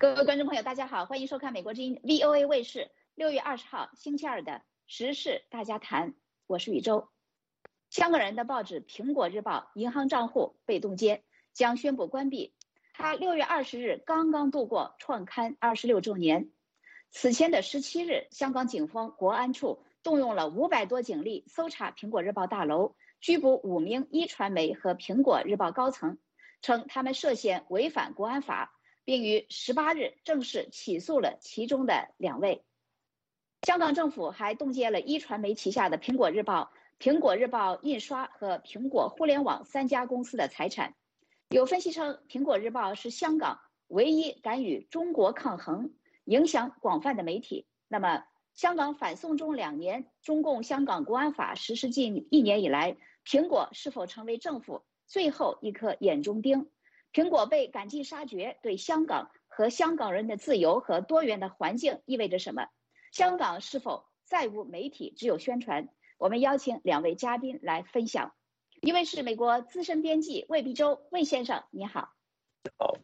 各位观众朋友，大家好，欢迎收看美国之音 VOA 卫视6月20号星期二的时事大家谈，我是宇宙。香港人的报纸《苹果日报》银行账户被冻结，将宣布关闭。它6月20日刚刚度过创刊26周年。此前的17日，香港警方国安处动用了500多警力搜查苹果日报大楼，拘捕5名一传媒和苹果日报高层，称他们涉嫌违反国安法。并于18日正式起诉了其中的2位。香港政府还冻结了一传媒旗下的苹果日报、苹果日报印刷和苹果互联网3家公司的财产。有分析称，苹果日报是香港唯一敢与中国抗衡、影响广泛的媒体。那么，香港反送中2年，中共香港国安法实施近1年以来，苹果是否成为政府最后一颗眼中钉？苹果被赶尽杀绝，对香港和香港人的自由和多元的环境意味着什么？香港是否再无媒体，只有宣传？我们邀请2位嘉宾来分享。一位是美国资深编辑魏必洲，魏先生，你好。 好。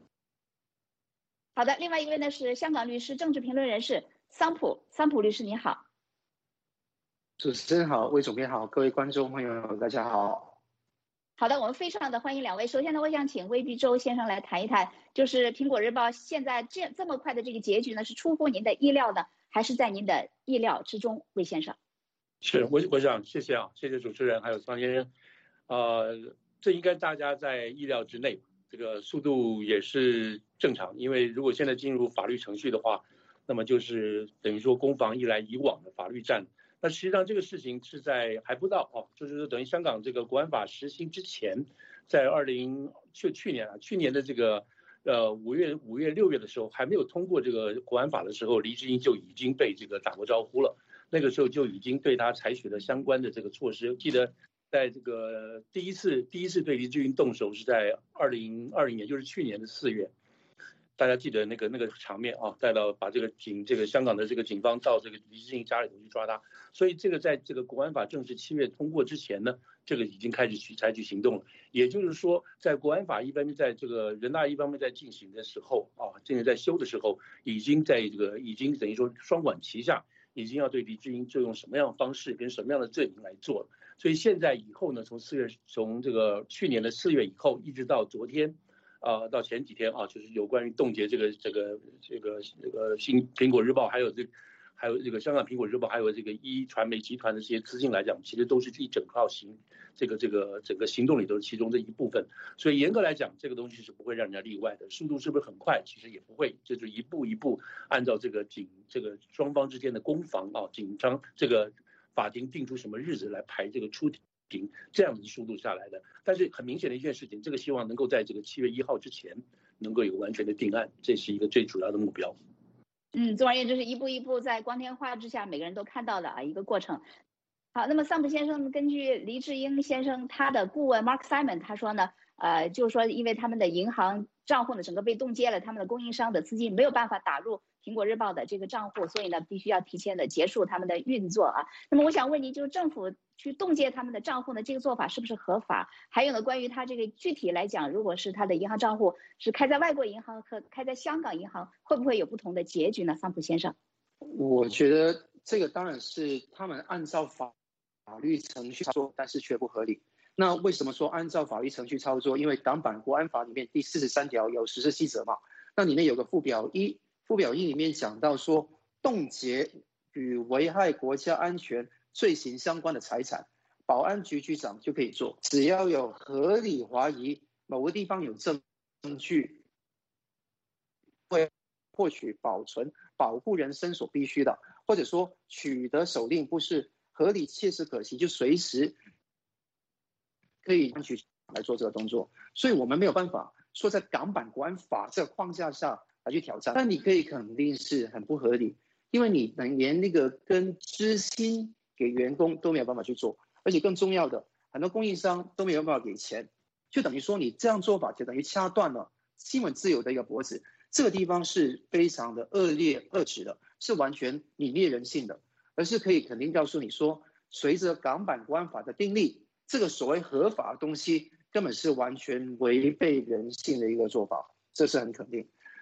好的，另外一位呢是香港律师、政治评论人士桑普律师，你好。 主持人好，魏总编好，各位观众朋友大家好。 好的，我们非常的欢迎2位。首先呢，我想请魏必洲先生来谈一谈，就是苹果日报现在这么快的这个结局呢，是出乎您的意料呢，还是在您的意料之中？魏先生。 是，我想谢谢主持人还有桑先生，这应该大家在意料之内，这个速度也是正常，因为如果现在进入法律程序的话，那么就是等于说攻防一来一往的法律战。那实际上这个事情是在还不到就是等于香港这个国安法实行之前，在去年的这个5月、6月的时候，还没有通过这个国安法的时候，黎智英就已经被这个打过招呼了。那个时候就已经对他采取了相关的这个措施。记得在这个第一次对黎智英动手是在2020年，就是去年的4月。大家记得那个场面带到把这个香港的这个警方到这个黎智英家里头去抓他，所以这个在这个国安法正式7月通过之前呢，这个已经开始采取行动了。也就是说，在国安法一方面在这个人大一方面在进行的时候现在在修的时候，已经等于说双管齐下，已经要对黎智英就用什么样的方式跟什么样的阵营来做了。所以现在以后呢，从这个去年的4月以后，一直到昨天。到前几天就是有关于冻结这个新苹果日报，还有这个香港苹果日报，还有这个一传媒集团的这些资金来讲，其实都是一整套整个行动里头其中的一部分。所以严格来讲，这个东西是不会让人家例外的。速度是不是很快？其实也不会，就是一步一步按照这个双方之间的攻防紧张，这个法庭定出什么日子来排这个出庭。这样的速度下来的，但是很明显的一件事情，这个希望能够在这个7月1号之前能够有完全的定案，这是一个最主要的目标。 总而言之是一步一步在光天化日之下每个人都看到的一个过程。好，那么桑普先生根据黎智英先生他的顾问 Mark Simon 他说呢，就是说因为他们的银行账户呢整个被冻结了，他们的供应商的资金没有办法打入苹果日报的这个账户，所以呢必须要提前的结束他们的运作那么我想问您，就是政府去冻结他们的账户呢，这个做法是不是合法？还有呢，关于他这个具体来讲，如果是他的银行账户是开在外国银行和开在香港银行，会不会有不同的结局呢？桑普先生。 我觉得这个当然是他们按照法律程序操作，但是却不合理。那为什么说按照法律程序操作？因为港版国安法里面第43条有实施细则嘛，那里面有个附表1里面讲到说，冻结与危害国家安全罪行相关的财产，保安局局长就可以做，只要有合理怀疑某个地方有证据，会获取、保存、保护人身所必须的，或者说取得手令不是合理、切实可行，就随时可以去来做这个动作。所以我们没有办法说在港版国安法这个框架下来去挑战，但你可以肯定是很不合理，因为你连那个跟知薪给员工都没有办法去做，而且更重要的，很多供应商都没有办法给钱，就等于说你这样做法就等于掐断了新闻自由的一个脖子。这个地方是非常的恶劣恶质的，是完全泯灭人性的，而是可以肯定告诉你说，随着港版国安法的订立，这个所谓合法的东西根本是完全违背人性的一个做法，这是很肯定。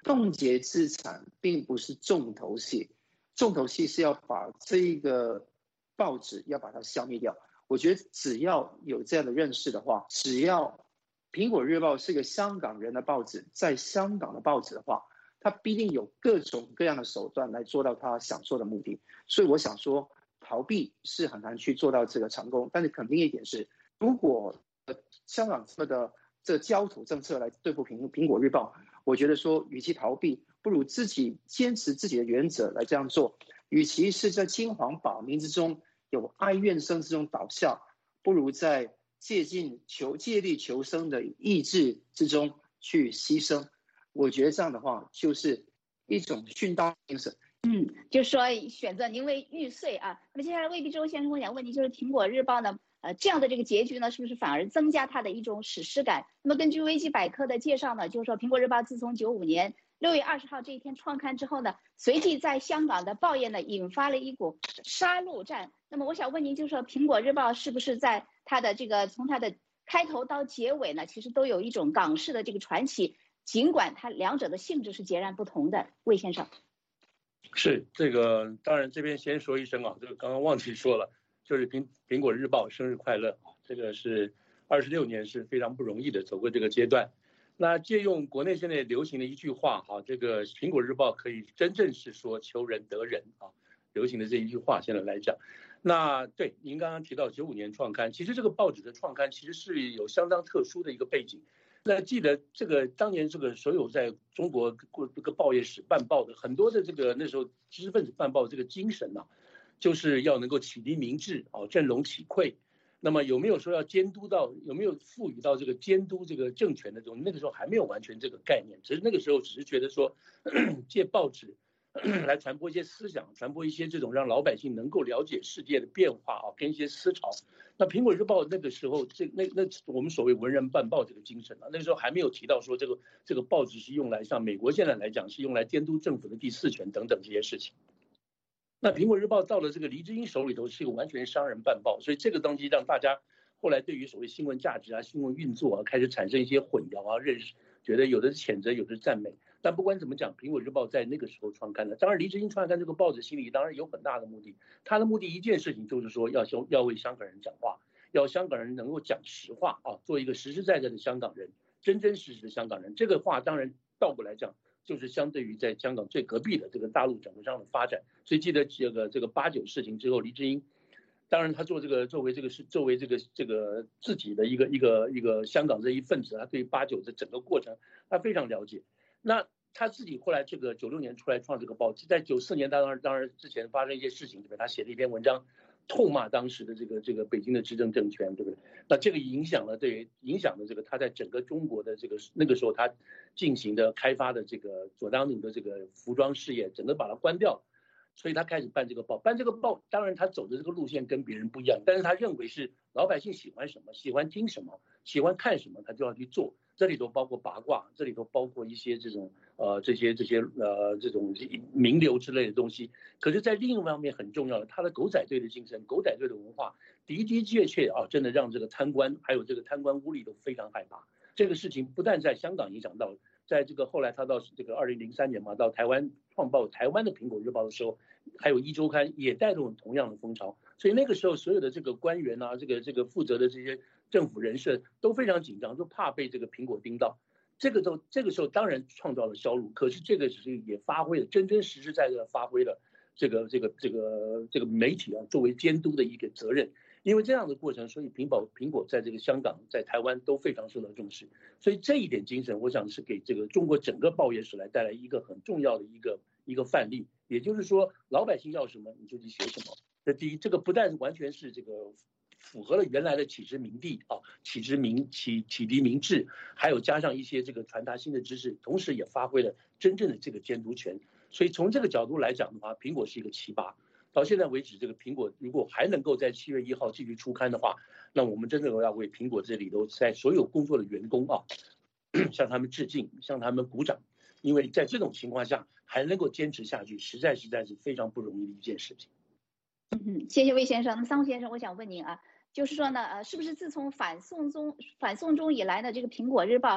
冻结资产并不是重头戏，重头戏是要把这一个报纸要把它消灭掉。我觉得只要有这样的认识的话，只要苹果日报是个香港人的报纸，在香港的报纸的话，它必定有各种各样的手段来做到它想做的目的。所以我想说，逃避是很难去做到这个成功。但是肯定一点是，如果香港这焦土政策来对付苹果日报，我觉得说，与其逃避，不如自己坚持自己的原则来这样做。与其是在青黄不明之中有哀怨声之中倒下，不如在借力求生的意志之中去牺牲。我觉得这样的话就是一种殉道精神。 就是说选择宁为玉碎啊。那么接下来魏必洲先生，我想问你，就是苹果日报呢，这样的这个结局呢，是不是反而增加它的一种史诗感？那么根据维基百科的介绍呢，就是说苹果日报自从95年6月20号这一天创刊之后呢，随即在香港的报业呢引发了一股杀戮战。那么我想问您，就是说苹果日报是不是在它的这个从它的开头到结尾呢，其实都有一种港式的这个传奇，尽管它两者的性质是截然不同的。魏先生。 是这个，当然这边先说一声啊，这个刚刚忘记说了，就是苹果日报生日快乐，这个是26年是非常不容易的走过这个阶段。那借用国内现在流行的一句话哈，这个苹果日报可以真正是说求人得人啊，流行的这一句话现在来讲。那对您刚刚提到95年创刊，其实这个报纸的创刊其实是有相当特殊的一个背景。那记得这个当年这个所有在中国这个报业史办报的很多的这个那时候知识分子办报这个精神啊，就是要能够启迪民智啊，振聋启聩。那么有没有说要监督到，有没有赋予到这个监督这个政权的这种，那个时候还没有完全这个概念，只是那个时候只是觉得说借报纸来传播一些思想，传播一些这种让老百姓能够了解世界的变化啊，跟一些思潮。那苹果日报那个时候，那我们所谓文人办报这个精神啊，那个时候还没有提到说这个报纸是用来像美国现在来讲是用来监督政府的第4权等等这些事情。那苹果日报到了这个黎智英手里头是一个完全商人办报，所以这个东西让大家后来对于所谓新闻价值啊、新闻运作啊开始产生一些混淆啊，认识觉得有的是谴责，有的是赞美。但不管怎么讲，苹果日报在那个时候创刊的，当然黎智英创刊这个报纸心里当然有很大的目的，他的目的一件事情就是说要为香港人讲话，要香港人能够讲实话啊，做一个实实在在的香港人，真真实实的香港人。这个话当然倒过来讲，就是相对于在香港最隔壁的这个大陆整个上的发展。所以记得这个89事情之后，黎智英当然他作为这个自己的一个香港这一份子，他对89的整个过程他非常了解。那他自己后来这个96年出来创这个报，在94年当然之前发生一些事情，对不对？他写了一篇文章，痛骂当时的这个北京的执政政权，对不对？那这个影响了这个他在整个中国的这个那个时候他进行的开发的这个佐当奴的这个服装事业，整个把它关掉。所以他开始办这个报，当然他走的这个路线跟别人不一样，但是他认为是老百姓喜欢什么，喜欢听什么，喜欢看什么，他就要去做。这里头包括八卦，这里头包括一些这种这种名流之类的东西。可是，在另一方面很重要的，他的狗仔队的精神、狗仔队的文化，的的确确啊，真的让这个贪官还有这个贪官污吏都非常害怕。这个事情不但在香港影响到，在这个后来他到这个2003年嘛，到台湾创报台湾的苹果日报的时候，还有一周刊也带动同样的风潮。所以那个时候所有的这个官员啊，这个负责的这些政府人士都非常紧张，都怕被这个苹果盯到。这个时候当然创造了销路，可是这个只是也发挥了真真实实在在发挥了这个媒体啊作为监督的一个责任。因为这样的过程，所以苹果在这个香港、在台湾都非常受到重视。所以这一点精神，我想是给这个中国整个报业史来带来一个很重要的一个范例。也就是说，老百姓要什么你就去学什么。这第一，这个不但完全是这个符合了原来的启知明地啊，启迪明智，还有加上一些这个传达新的知识，同时也发挥了真正的这个监督权。所以从这个角度来讲的话，苹果是一个奇葩。到现在为止，这个苹果如果还能够在7月1号继续出刊的话，那我们真的要为苹果这里头在所有工作的员工啊，向他们致敬，向他们鼓掌，因为在这种情况下还能够坚持下去，实在是非常不容易的一件事情。 谢谢魏先生。那桑先生，我想问您啊，就是说呢，是不是自从反送中以来呢，这个苹果日报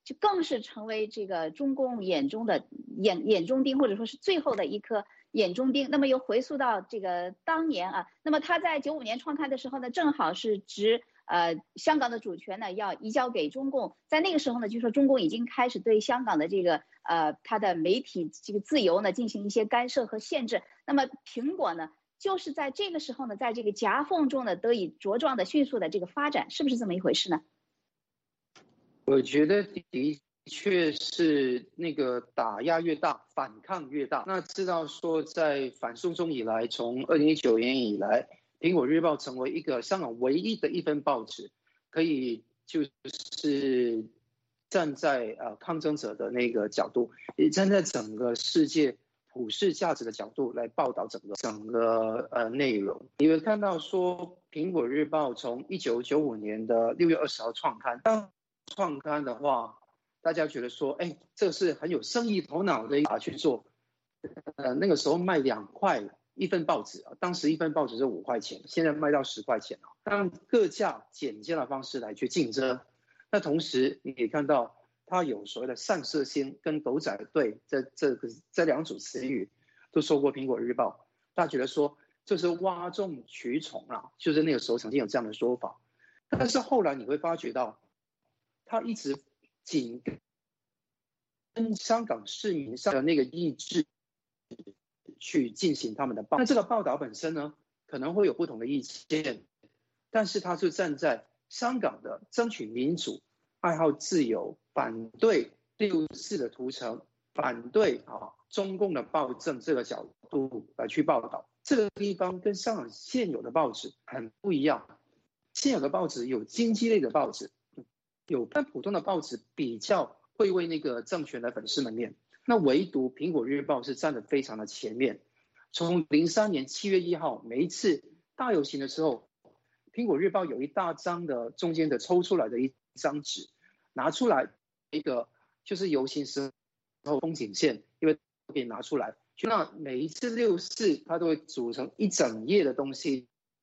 就更是成为这个中共眼中的眼中钉，或者说是最后的一颗眼中钉。那么又回溯到这个当年啊，那么他在95年创刊的时候呢，正好是指香港的主权呢要移交给中共，在那个时候呢，就说中共已经开始对香港的这个它的媒体这个自由呢进行一些干涉和限制。那么苹果呢，就是在这个时候呢，在这个夹缝中呢得以茁壮的迅速的这个发展，是不是这么一回事呢？ 我觉得的确是那个打压越大，反抗越大。那知道说在反送中以来，从2019年以来，苹果日报成为一个香港唯一的一份报纸，可以就是站在抗争者的那个角度，也站在整个世界普世价值的角度来报道整个内容。你会看到说，苹果日报从1995年的6月20号创刊，当创刊的话，大家觉得说，哎，这是很有生意头脑的去做。那个时候卖2块一份报纸，当时一份报纸是5块钱，现在卖到10块钱，让各价减价的方式来去竞争。那同时你可以看到，它有所谓的散射星跟狗仔队这2组词语都说过苹果日报，大家觉得说这是哗众取宠啊，就是那个时候曾经有这样的说法。但是后来你会发觉到，他一直紧跟香港市民上的那个意志去进行他们的报道。那这个报道本身呢，可能会有不同的意见，但是他是站在香港的争取民主、爱好自由、反对6·4的屠城、反对中共的暴政这个角度来去报道。这个地方跟香港现有的报纸很不一样。现有的报纸有经济类的报纸，但普通的报纸比较会为那个政权来粉饰门面。那唯独苹果日报是站得非常的前面。从03年7月1号每一次大游行的时候，苹果日报有一大张的中间的抽出来的一张纸，拿出来一个就是游行时候风景线，因为可以拿出来。那每一次6·4它都会组成一整页的东西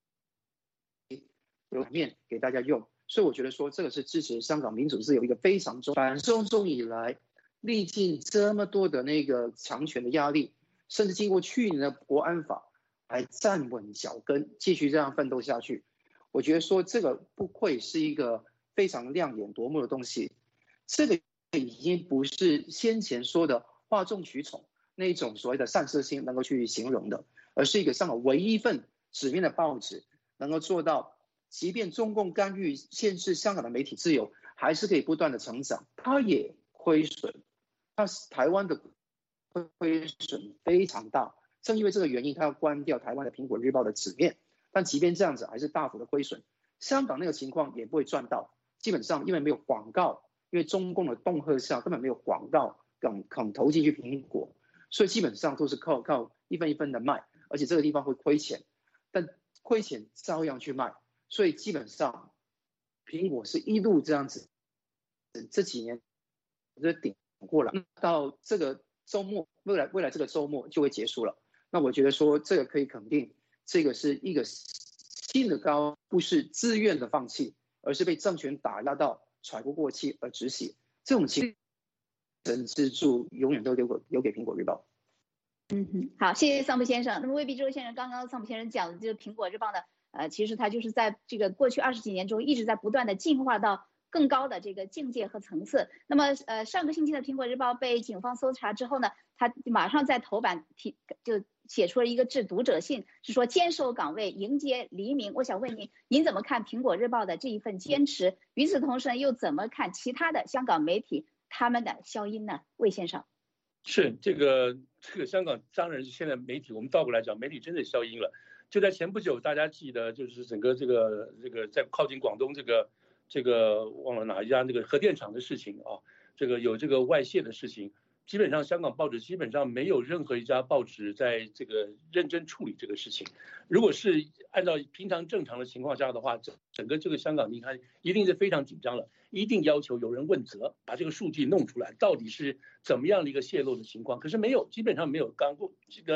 有面给大家用。所以我觉得说这个是支持香港民主自由一个非常重要。反送中以来历尽这么多的那个强权的压力，甚至经过去年的国安法还站稳脚跟，继续这样奋斗下去。我觉得说这个不愧是一个非常亮眼夺目的东西。这个已经不是先前说的哗众取宠那种所谓的散射性能够去形容的，而是一个香港唯一一份纸面的报纸能够做到，即便中共干预限制香港的媒体自由，还是可以不断的成长。它也亏损，台湾的亏损非常大，正因为这个原因，它要关掉台湾的苹果日报的纸面。但即便这样子，还是大幅的亏损。香港那个情况也不会赚到，基本上因为没有广告，因为中共的恫吓下根本没有广告肯投进去苹果，所以基本上都是靠一分一分的卖，而且这个地方会亏钱，但亏钱照样去卖。所以基本上苹果是一路这样子，这几年就顶过了，到这个周末，未来这个周末就会结束了。那我觉得说这个可以肯定，这个是一个新的高，不是自愿的放弃，而是被政权打压到喘不过气而止血。这种情人之助永远都留给苹果日报。 好，谢谢桑普先生。那么未必周先生刚刚桑普先生讲的就是苹果日报呢，其实它就是在这个过去20几年中一直在不断的进化到更高的这个境界和层次。那么上个星期的苹果日报被警方搜查之后呢，他马上在头版就写出了一个致读者信，是说坚守岗位，迎接黎明。我想问您怎么看苹果日报的这一份坚持？与此同时呢，又怎么看其他的香港媒体他们的消音呢？魏先生。 是这个香港当然现在媒体，我们倒过来讲，媒体真的消音了。就在前不久，大家记得就是整个这个在靠近广东这个忘了哪一家那个核电厂的事情啊，这个有这个外泄的事情，基本上香港报纸基本上没有任何一家报纸在这个认真处理这个事情。如果是按照平常正常的情况下的话，整个这个香港你看一定是非常紧张了，一定要求有人问责，把这个数据弄出来，到底是怎么样的一个泄露的情况。可是没有，基本上没有。这个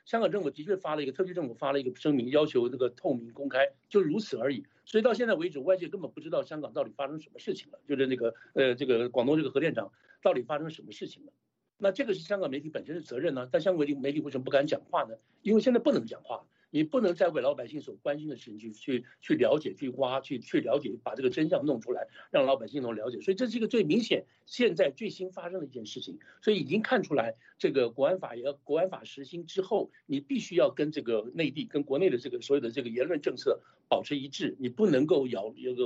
香港政府的确发了一个，特区政府发了一个声明，要求这个透明公开，就如此而已。所以到现在为止，外界根本不知道香港到底发生什么事情了，就是那个这个广东这个核电厂到底发生什么事情了。那这个是香港媒体本身的责任呢，但香港媒体为什么不敢讲话呢？因为现在不能讲话。你不能再为老百姓所关心的事情去了解、去挖、去了解，把这个真相弄出来，让老百姓能了解。所以这是一个最明显、现在最新发生的一件事情。所以已经看出来，这个国安法实行之后，你必须要跟这个内地、跟国内的这个所有的这个言论政策保持一致，你不能够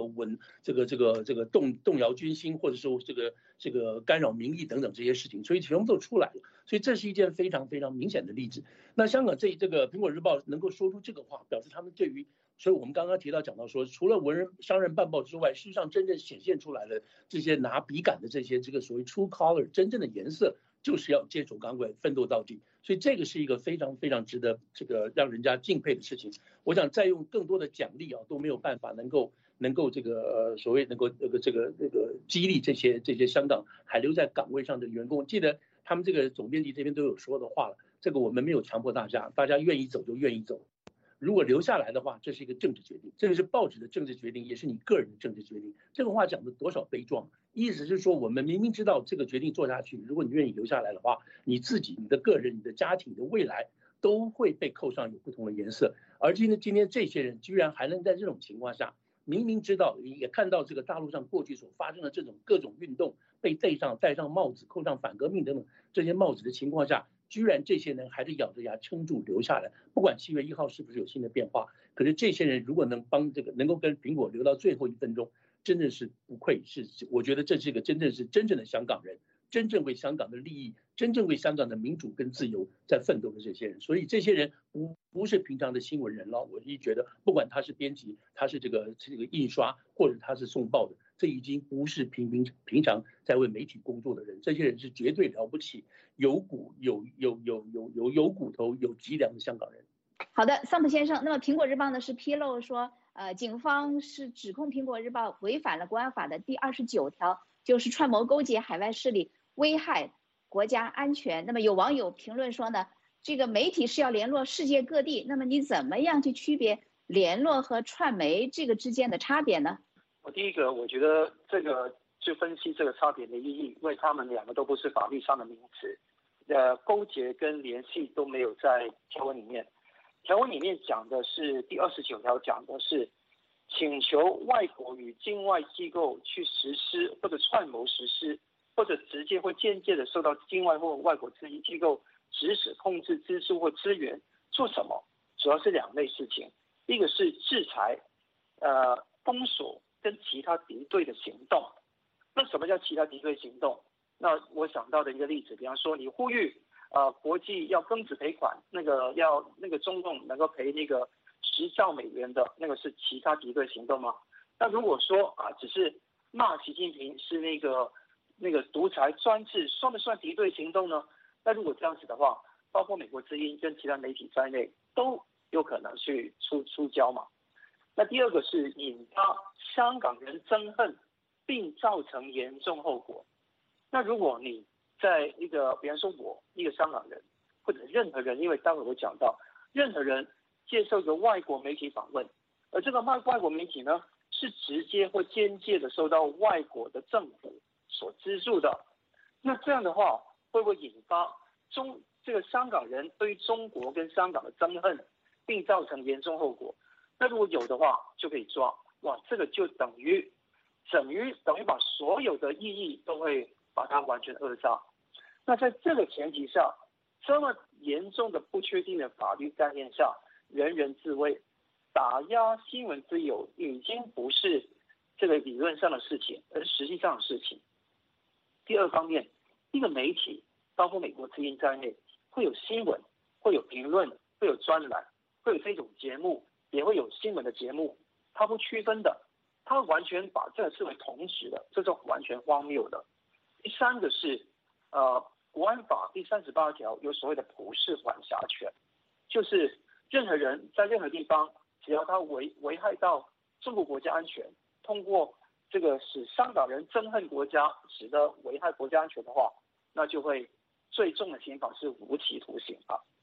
动摇军心，或者说这个干扰民意等等这些事情，所以全部都出来了。所以这是一件非常非常明显的例子。那香港这个苹果日报能够说出这个话，表示他们对于，所以我们刚刚讲到说，除了商人办报之外，事实上真正显现出来的这些拿笔杆的这个所谓 true color 真正的颜色，就是要坚守岗位，奋斗到底。所以这个是一个非常非常值得这个让人家敬佩的事情。我想再用更多的奖励都没有办法能够这个所谓能够这个激励这些香港还留在岗位上的员工。记得他们这个总编辑这边都有说的话了，这个我们没有强迫大家愿意走就愿意走。如果留下来的话，这是一个政治决定，这个是报纸的政治决定，也是你个人的政治决定。这个话讲的多少悲壮，意思是说我们明明知道这个决定做下去，如果你愿意留下来的话，你自己、你的个人、你的家庭、你的未来都会被扣上有不同的颜色。而今天这些人居然还能在这种情况下，明明知道也看到这个大陆上过去所发生的这种各种运动被戴上帽子、扣上反革命等等这些帽子的情况下，居然这些人还是咬着牙撑住留下来。不管7月1号是不是有新的变化，可是这些人如果能够跟苹果留到最后1分钟，真的是不愧是，我觉得这是一个真正的香港人，真正为香港的利益，真正为香港的民主跟自由在奋斗的这些人。所以这些人不是平常的新闻人了。我一觉得，不管他是编辑，他是这个印刷，或者他是送报的，这已经不是平常在为媒体工作的人。这些人是绝对了不起，有骨头、有脊梁的香港人。 好的，桑普先生，那么苹果日报呢是披露说，警方是指控苹果日报违反了国安法的第29条，就是串谋勾结海外势力，危害国家安全。那么有网友评论说呢，这个媒体是要联络世界各地，那么你怎么样去区别联络和串媒这个之间的差别呢？ 第一个，我觉得这个去分析这个差别的意义，因为他们两个都不是法律上的名词，勾结跟联系都没有在条文里面。条文里面讲的是第29条，讲的是请求外国与境外机构去实施或者串谋实施，或者直接或间接的受到境外或外国机构指使、控制、资助或支援做什么，主要是2类事情。一个是制裁、封锁跟其他敌对的行动。那什么叫其他敌对行动？那我想到的一个例子，比方说你呼吁国际要庚子赔款，要中共能够赔那个10兆美元的，那个是其他敌对行动吗？那如果说只是骂习近平是那个独裁专制，算不算敌对行动呢？那如果这样子的话，包括美国之音跟其他媒体在内都有可能去出交嘛。那第二个是引发香港人憎恨并造成严重后果。那如果你在一个，比方说我一个香港人，或者任何人，因为待会我讲到，任何人接受一个外国媒体访问，而这个外国媒体呢，是直接或间接的受到外国的政府所资助的，那这样的话，会不会引发这个香港人对于中国跟香港的憎恨，并造成严重后果？那如果有的话，就可以抓。哇，这个就等于把所有的意义都会把它完全扼杀。那在这个前提下，这么严重的不确定的法律概念下，人人自危，打压新闻自由已经不是这个理论上的事情，而是实际上的事情。第二方面，一个媒体，包括美国之音在内，会有新闻，会有评论，会有专栏，会有这种节目，也会有新闻的节目，它不区分的，它完全把这个视为同质的，这是完全荒谬的。第三个是国安法第38条有所谓的普世管辖权，就是任何人在任何地方，只要他危害到中国国家安全，通过这个使香港人憎恨国家，使得危害国家安全的话，那就会最重的刑罚是无期徒刑啊。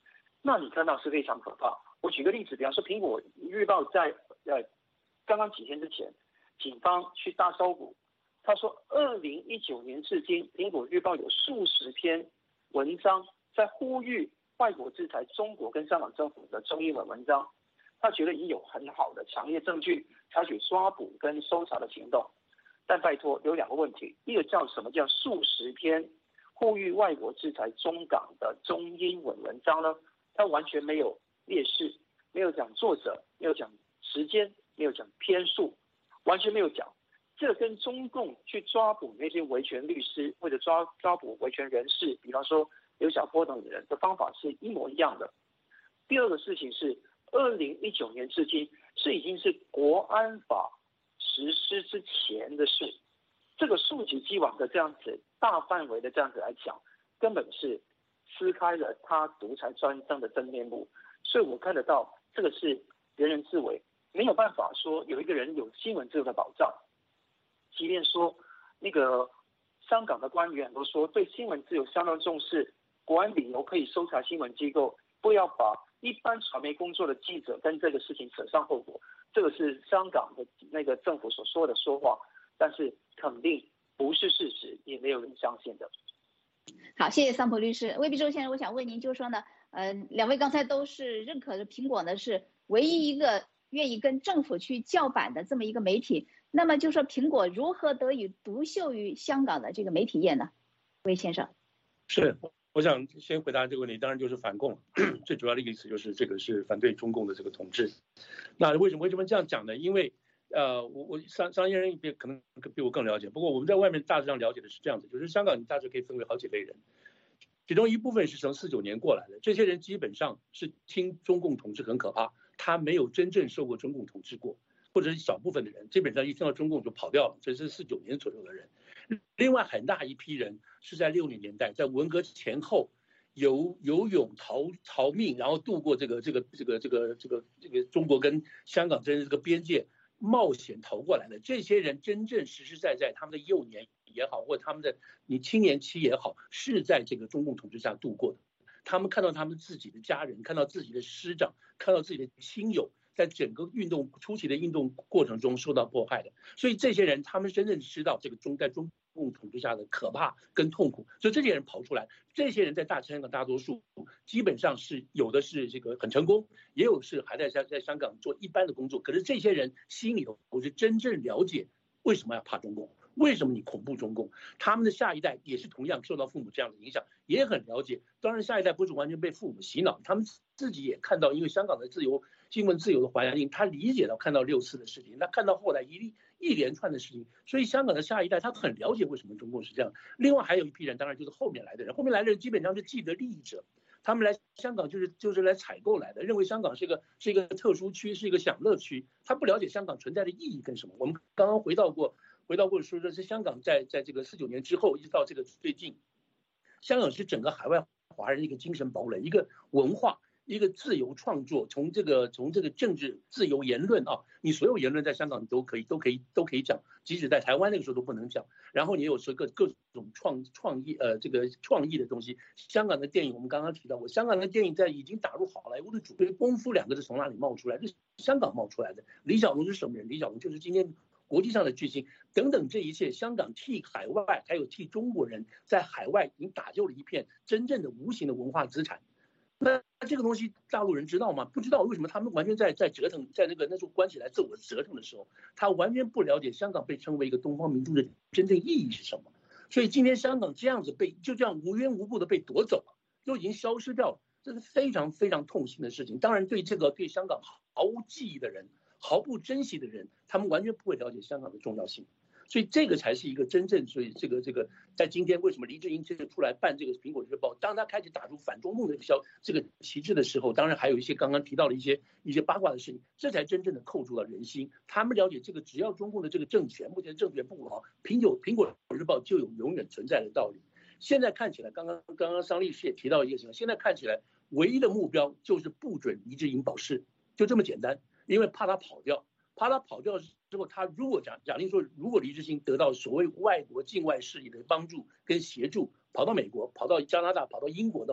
那你看到是非常可怕。我举个例子，比方说苹果日报在刚刚几天之前，警方去大搜捕，他说2019年至今，苹果日报有数十篇文章在呼吁外国制裁中国跟香港政府的中英文文章，他觉得已有很好的强烈证据，采取抓捕跟搜查的行动。但拜托，有2个问题，一个叫什么叫数十篇呼吁外国制裁中港的中英文文章呢？他完全没有列示，没有讲作者，没有讲时间，没有讲篇数，完全没有讲。这跟中共去抓捕那些维权律师或者抓捕维权人士，比方说刘晓波等人的方法是一模一样的。第2个事情是2019年至今是已经是国安法实施之前的事，这个溯及既往的这样子大范围的这样子来讲，根本是撕开了他独裁专政的真面目。所以我看得到这个是人人自危，没有办法说有一个人有新闻自由的保障。即便说那个香港的官员都说对新闻自由相当重视，国安理由可以搜查新闻机构，不要把一般传媒工作的记者跟这个事情扯上后果。这个是香港的那个政府所说的说话，但是肯定不是事实，也没有人相信的。 好，谢谢桑普律师。魏必周先生，我想问您，就是说呢，2位刚才都是认可的苹果呢是唯一一个愿意跟政府去叫板的这么一个媒体，那么就说苹果如何得以独秀于香港的这个媒体业呢？魏先生。 是，我想先回答这个问题，当然就是反共，最主要的意思就是这个是反对中共的这个统治。那为什么这样讲呢？因为我商业人可能比我更了解，不过我们在外面大致上了解的是这样子，就是香港大致可以分为好几类人，其中一部分是从49年过来的，这些人基本上是听中共统治很可怕，他没有真正受过中共统治过，或者是少部分的人，基本上一听到中共就跑掉了，这是49年左右的人。另外很大一批人是在60年代，在文革前后游泳逃命，然后度过这个中国跟香港之间这个边界，冒险逃过来的。这些人真正实实在在他们的幼年也好，或者他们的青年期也好，是在这个中共统治下度过的。他们看到他们自己的家人，看到自己的师长，看到自己的亲友在整个初期的运动过程中受到迫害的，所以这些人他们真正知道这个在中共统治下的可怕跟痛苦，所以这些人跑出来，这些人在香港大多数基本上是有的是这个很成功，也有是还在香港做一般的工作，可是这些人心里头是真正了解为什么要怕中共，为什么你恐怖中共，他们的下一代也是同样受到父母这样的影响，也很了解。当然下一代不是完全被父母洗脑，他们自己也看到，因为香港的新闻自由的环境，他理解到看到6·4的事情，他看到后来一连串的事情，所以香港的下一代他很了解为什么中共是这样。另外还有一批人，当然就是后面来的人，后面来的人基本上是既得利益者，他们来香港就是来采购来的，认为香港是一个特殊区，是一个享乐区，他不了解香港存在的意义跟什么。我们刚刚回到过说是香港在这个49年之后一直到这个最近，香港是整个海外华人一个精神堡垒，一个文化，一个自由创作，从这个政治自由言论啊，你所有言论在香港你都可以讲，即使在台湾那个时候都不能讲。然后你有时各种创意的东西，香港的电影我们刚刚提到过，香港的电影已经打入好莱坞的主流。功夫2个字从哪里冒出来？是香港冒出来的。李小龙是什么人？李小龙就是今天国际上的巨星等等，这一切香港替海外还有替中国人在海外已经打救了一片真正的无形的文化资产。那这个东西大陆人知道吗？不知道。为什么他们完全在折腾，在那时候关起来自我折腾的时候，他完全不了解香港被称为一个东方明珠的真正意义是什么。所以今天香港这样子就这样无缘无故的被夺走了，就已经消失掉了，这是非常非常痛心的事情。当然对香港毫无记忆的人，毫不珍惜的人，他们完全不会了解香港的重要性。所以这个才是一个真正，所以这个在今天为什么黎智英这个出来办这个苹果日报，当他开始打出反中共的这个旗帜的时候，当然还有一些刚刚提到的一些八卦的事情，这才真正的扣住了人心。他们了解这个，只要中共的这个政权目前政权不好，苹果日报就有永远存在的道理。现在看起来，刚刚桑律师也提到一个情况，现在看起来唯一的目标就是不准黎智英保释，就这么简单，因为怕他跑掉。之后，他如果假定说，如果黎智英得到所谓境外势力的帮助跟协助，跑到美国、跑到加拿大、跑到英国的话，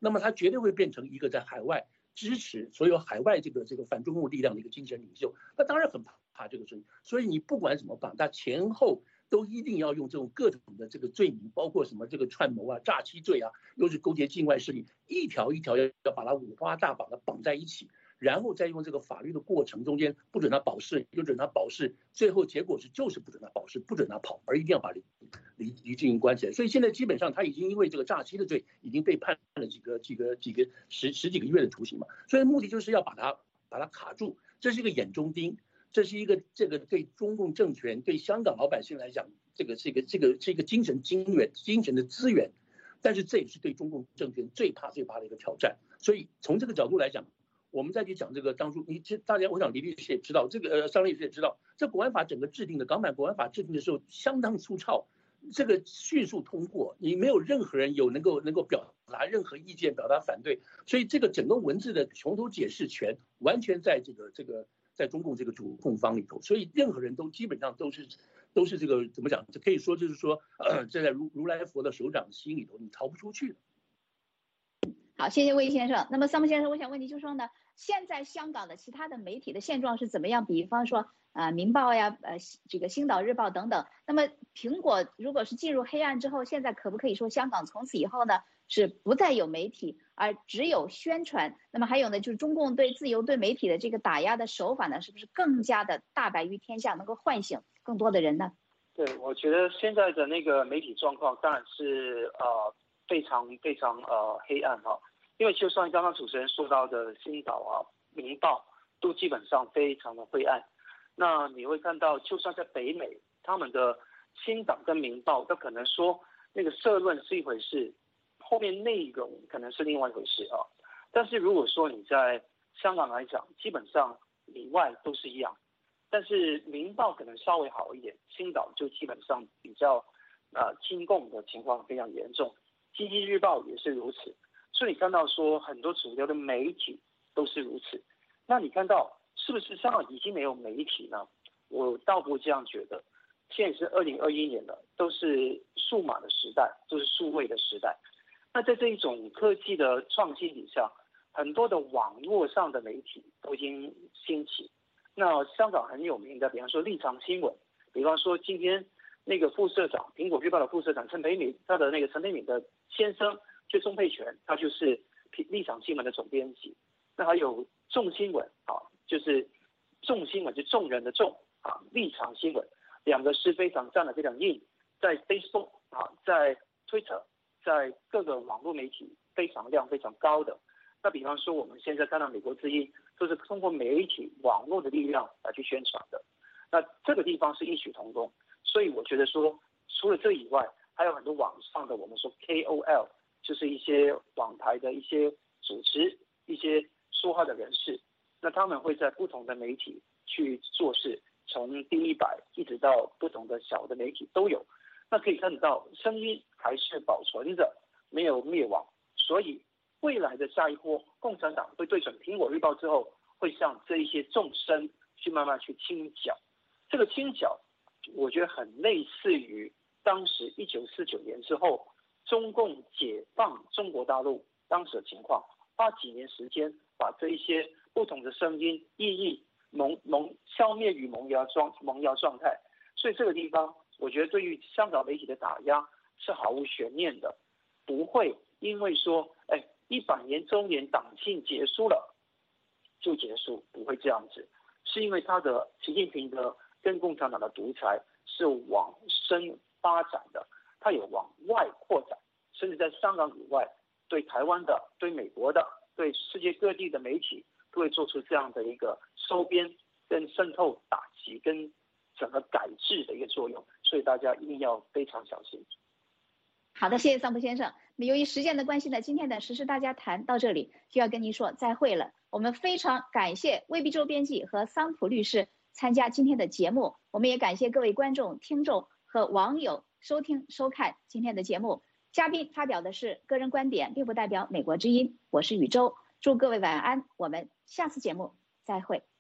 那么他绝对会变成一个在海外支持所有海外这个反中共力量的一个精神领袖。他当然很怕这个事情，所以你不管怎么办，他前后都一定要用这种各种的这个罪名，包括什么这个串谋啊、诈欺罪啊，又是勾结境外势力，一条一条要把它五花大绑的绑在一起。然后再用这个法律的过程中间不准他保释，又准他保释，最后结果就是不准他保释，不准他跑，而一定要把离进行关起来。所以现在基本上他已经因为这个诈欺的罪已经被判了十几个月的徒刑嘛。所以目的就是要把它卡住，这是一个眼中钉，这是一个对中共政权对香港老百姓来讲，这个是一个精神的资源，但是这也是对中共政权最怕的一个挑战。所以从这个角度来讲，我们再去讲这个当初，大家我想李律师也知道，这个商律师也知道，这国安法整个制定的港版国安法制定的时候相当粗糙，这个迅速通过，你没有任何人能够表达任何意见，表达反对，所以这个整个文字的从头解释权完全在在中共这个主控方里头，所以任何人都基本上都是这个怎么讲？这可以说就是说，这在如来佛的手掌心里头，你逃不出去的。 好，谢谢魏先生。那么桑木先生，我想问你，就是说呢，现在香港的其他的媒体的现状是怎么样？比方说明报呀，这个星岛日报等等。那么苹果如果是进入黑暗之后，现在可不可以说香港从此以后呢是不再有媒体，而只有宣传？那么还有呢，就是中共对自由对媒体的这个打压的手法呢，是不是更加的大白于天下，能够唤醒更多的人呢？ 对，我觉得现在的那个媒体状况当然是非常非常黑暗哈，因为就算刚刚主持人说到的星岛啊、明报都基本上非常的灰暗。那你会看到，就算在北美，他们的星岛跟明报都可能说那个社论是一回事，后面内容可能是另外一回事啊。但是如果说你在香港来讲，基本上里外都是一样。但是明报可能稍微好一点，星岛就基本上比较亲共的情况非常严重，经济日报也是如此。所以你看到说很多主流的媒体都是如此。那你看到是不是香港已经没有媒体呢？我倒不这样觉得。现在是2021年了，都是数码的时代，都是数位的时代。那在这一种科技的创新底下，很多的网络上的媒体都已经兴起。那香港很有名的，比方说立场新闻，比方说今天那个副社长，苹果日报的副社长陈培敏，他的那个陈培敏的先生就钟沛全，他就是立场新闻的总编辑。那还有众新闻啊，就是众新闻就众人的众啊，立场新闻，两个是非常站得非常硬，在 Facebook 啊，在 Twitter， 在各个网络媒体非常量非常高的。那比方说我们现在看到美国之音，都是通过媒体网络的力量来去宣传的。那这个地方是异曲同工，所以我觉得说，除了这以外，还有很多网上的我们说 KOL， 就是一些网台的一些主持、一些说话的人士，那他们会在不同的媒体去做事，从第100一直到不同的小的媒体都有。那可以看得到声音还是保存着，没有灭亡。所以未来的下一波，共产党会对准苹果日报之后，会向这一些众生去慢慢去清剿。这个清剿，我觉得很类似于当时1949年之后，中共解放中国大陆当时的情况，花几年时间把这一些不同的声音、异议消灭于萌芽状态。所以这个地方，我觉得对于香港媒体的打压是毫无悬念的，不会因为说100年周年党庆结束了就结束，不会这样子，是因为他的习近平的跟共产党的独裁是往深发展的，他有往外扩展，甚至在香港以外，对台湾的、对美国的、对世界各地的媒体都会做出这样的一个收编跟渗透打击跟整个改制的一个作用，所以大家一定要非常小心。 好的，谢谢桑普先生。那由于时间的关系呢，今天的时事大家谈到这里就要跟您说再会了。我们非常感谢魏必洲编辑和桑普律师参加今天的节目，我们也感谢各位观众、听众和网友收听收看今天的节目。嘉宾发表的是个人观点，并不代表美国之音。我是宇宙，祝各位晚安，我们下次节目再会。